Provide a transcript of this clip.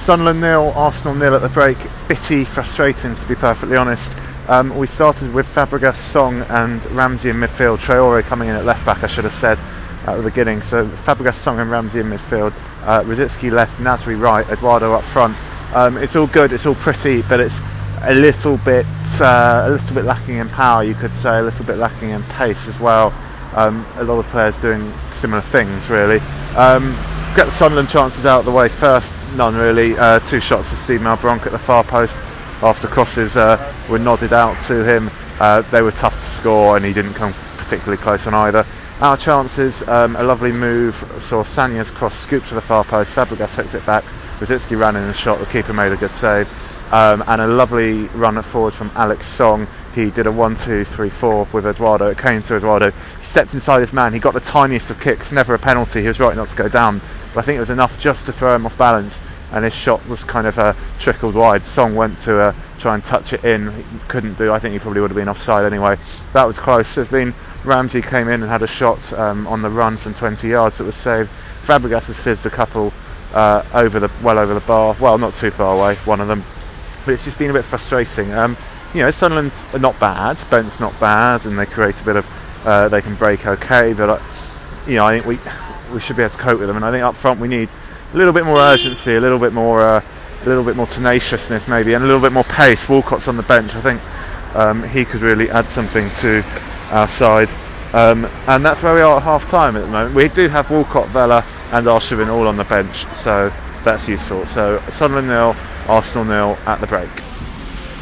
Sunderland 0, Arsenal 0 at the break. Bitty frustrating, to be perfectly honest. We started with Fabregas, Song and Ramsey in midfield. Traore coming in at left back, I should have said at the beginning. So Fabregas, Song and Ramsey in midfield. Rosicky left, Nasri right, Eduardo up front. It's all good, it's all pretty, but it's a little bit lacking in power, you could say, a little bit lacking in pace as well. A lot of players doing similar things, really. Get the Sunderland chances out of the way first. None really. 2 shots for Steve Malbranque at the far post after crosses were nodded out to him. They were tough to score and he didn't come particularly close on either. Our chances, a lovely move, saw Sanya's cross scoop to the far post, Fabregas hooked it back, Rosicky ran in and shot, the keeper made a good save. And a lovely run forward from Alex Song. He did a 1-2-3-4 with Eduardo. It came to Eduardo. He stepped inside his man. He got the tiniest of kicks. Never a penalty. He was right not to go down. But I think it was enough just to throw him off balance. And his shot was kind of trickled wide. Song went to try and touch it in. He couldn't do. I think he probably would have been offside anyway. That was close. There's been Ramsey came in and had a shot on the run from 20 yards that was saved. Fabregas has fizzed a couple over the bar. Well, not too far away. One of them. But it's just been a bit frustrating. Sunderland are not bad, Bent's not bad, and they create a bit of, they can break okay, but I think we should be able to cope with them. And I think up front we need a little bit more urgency, a little bit more tenaciousness maybe, and a little bit more pace. Walcott's on the bench. I think he could really add something to our side, and that's where we are at half time at the moment. We do have Walcott, Vela, and Arshavin all on the bench, so that's useful. So Sunderland 0. Arsenal 0 at the break.